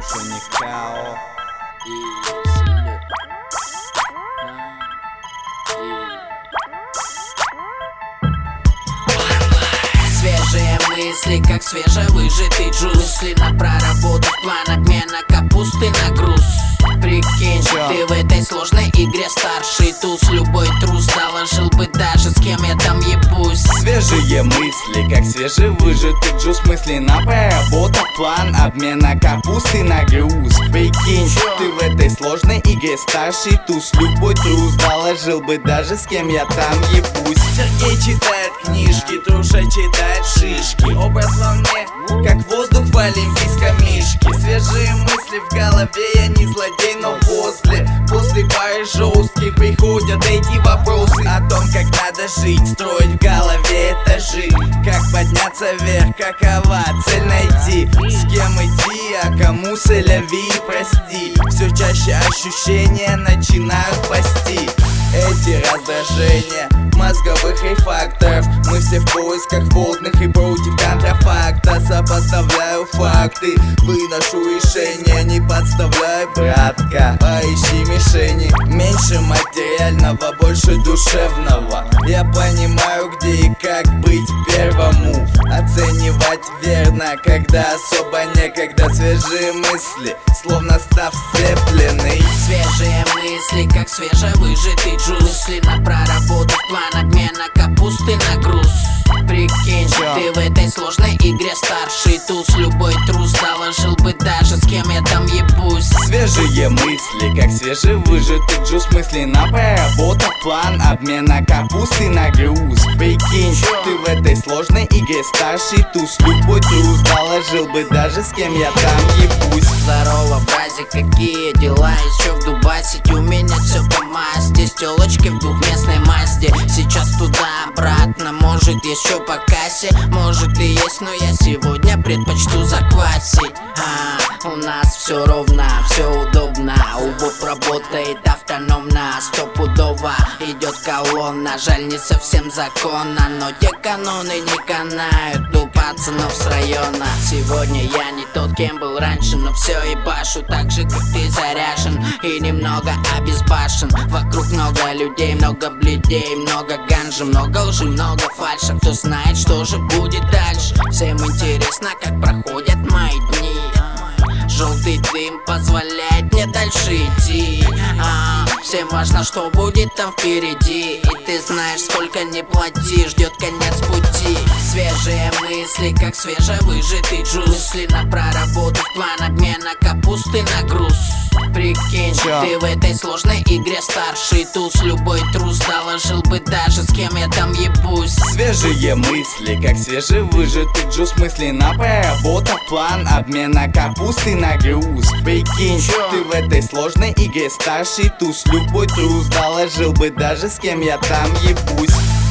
нарушение КАО. Свежие мысли, как свежевыжатый джус. Мысленно проработав план обмена капусты на груз. Прикинь, ты в этой сложной игре старший туз. Любой трус доложил бы даже, с кем я там ебусь. Свежие мысли, как свежевыжатый джус. Мысленно проработав план обмена капусты на груз. Прикинь, ты в этой сложной игре старший туз. Любой трус доложил бы даже, с кем я там ебусь. Сергей читает книжки, Труша читает шишки. Образ во мне, как воздух в олимпийском мишке. Свежие мысли в голове, я не злодей, но после пары жестких приходят эти вопросы о том, как надо жить, строить в голове этажи. Как подняться вверх, какова цель найти, с кем идти, а кому сэляви и прости. Все чаще ощущения начинают пасти. Эти раздражения мозговых рефакторов. Мы все в поисках водных и против контрафакта. Сопоставляю факты, выношу решения. Не подставляй, братка, поищи мишени. Меньше материального, больше душевного. Я понимаю, где и как быть первому. Оценивать верно, когда особо некогда. Свежие мысли, словно став сцепленный. Свежие мысли, как свежевыжатый джус. Мысленно проработав план обмена капусты на груз. Прикинь, ты в этой сложной игре старший туз. Любой трус доложил бы даже, с кем я там ебусь. Свежие мысли, как свежевыжатый джус. Мысленно проработав план обмена капусты на груз. Прикинь, ты в этой сложной игре старший туз. Любой трус доложил бы даже, с кем я там ебусь. Здорово, бразик, какие дела? Еще в Дубасике, у меня все по масти. С телочки в двухместной Мазде. Сейчас туда-обратно, может еще по кассе. Может и есть, но я сегодня предпочту заквасить. У нас все ровно, все удобно. Убов работает автономно. Стопудово идет колонна. Жаль, не совсем законно, но те каноны не канают у пацанов с района. Сегодня я не тот, кем был раньше, но все ебашу так же, как ты заряжен и немного обезбашен. Вокруг много людей, много бледей, много ганжи, много лжи, много фальши. Кто знает, что же будет дальше? Всем интересно, как проходят мои дни. Желтый дым позволяет мне дальше идти. Всем важно, что будет там впереди. И ты знаешь, сколько не плати, ждет конец пути. Свежие мысли, как свежевыжатый джус. Мысленно проработав план обмена капусты на груз. Прикинь, ты в этой сложной игре старший туз. Любой трус доложил бы даже, с кем я там ебусь. Свежие мысли, как свежевыжатый джус. Мысленно проработав план обмена капусты на груз. Прикинь, ты в этой сложной игре старший туз. Любой трус доложил бы даже, с кем я там ебусь.